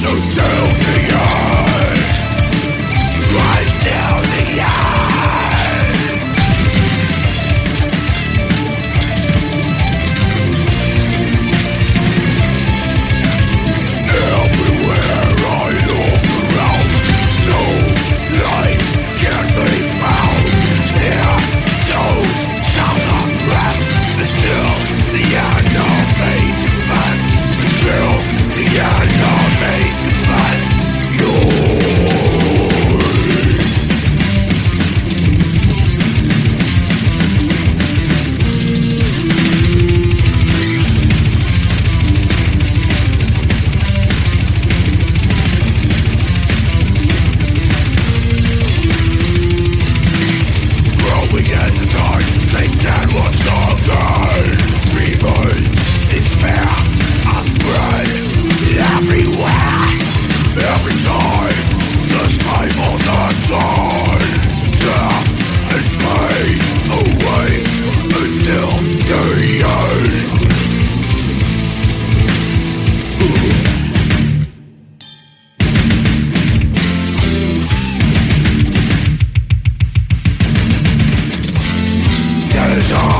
until the end, until the end. Everywhere I look around, no light can be found. Their souls shall not rest until the enemies must, until the enemies must. Growing in the dark, they stand once again. Revenge, despair, are spread everywhere. Every time, the sky for the sun. Death and pain awaits until the end. That is all.